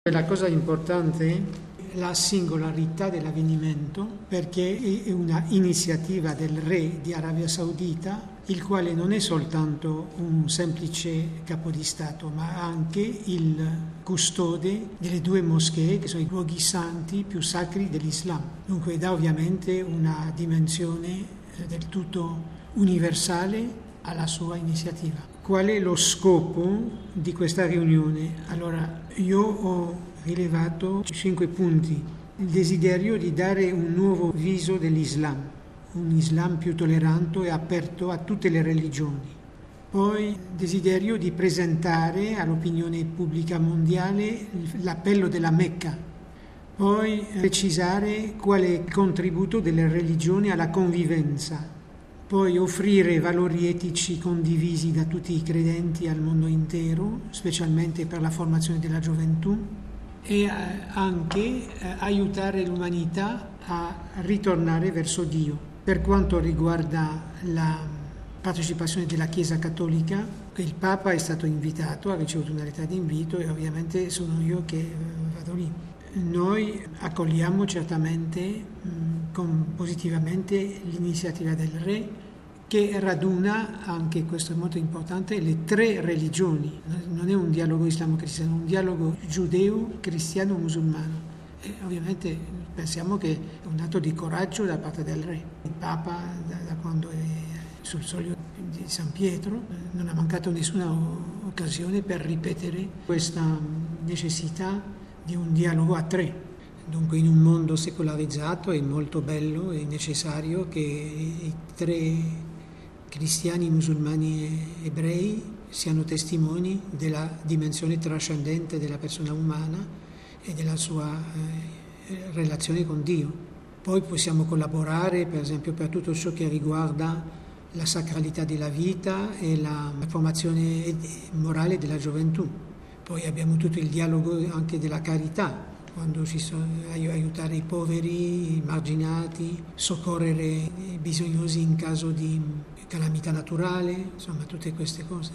La cosa importante è la singolarità dell'avvenimento, perché è una iniziativa del re di Arabia Saudita, il quale non è soltanto un semplice capo di Stato, ma anche il custode delle due moschee, che sono i luoghi santi più sacri dell'Islam. Dunque dà ovviamente una dimensione del tutto universale alla sua iniziativa. Qual è lo scopo di questa riunione? Allora, io ho rilevato 5 punti. Il desiderio di dare un nuovo viso dell'Islam, un Islam più tollerante e aperto a tutte le religioni. Poi il desiderio di presentare all'opinione pubblica mondiale l'appello della Mecca. Poi precisare qual è il contributo delle religioni alla convivenza. Poi offrire valori etici condivisi da tutti i credenti al mondo intero, specialmente per la formazione della gioventù, e anche aiutare l'umanità a ritornare verso Dio. Per quanto riguarda la partecipazione della Chiesa Cattolica, il Papa è stato invitato, ha ricevuto una lettera di invito e ovviamente sono io che vado lì. Noi accogliamo certamente positivamente l'iniziativa del re, che raduna, anche questo è molto importante, le 3 religioni. Non è un dialogo islamo-cristiano, è un dialogo giudeo-cristiano-musulmano. E ovviamente pensiamo che è un atto di coraggio da parte del re. Il Papa, da quando è sul soglio di San Pietro, non ha mancato nessuna occasione per ripetere questa necessità di un dialogo a 3. Dunque in un mondo secolarizzato è molto bello e necessario che i 3 cristiani, musulmani e ebrei siano testimoni della dimensione trascendente della persona umana e della sua relazione con Dio. Poi possiamo collaborare, per esempio, per tutto ciò che riguarda la sacralità della vita e la formazione morale della gioventù. Poi abbiamo tutto il dialogo anche della carità, quando ci sono, aiutare i poveri, i marginati, soccorrere i bisognosi in caso di calamità naturale, insomma tutte queste cose.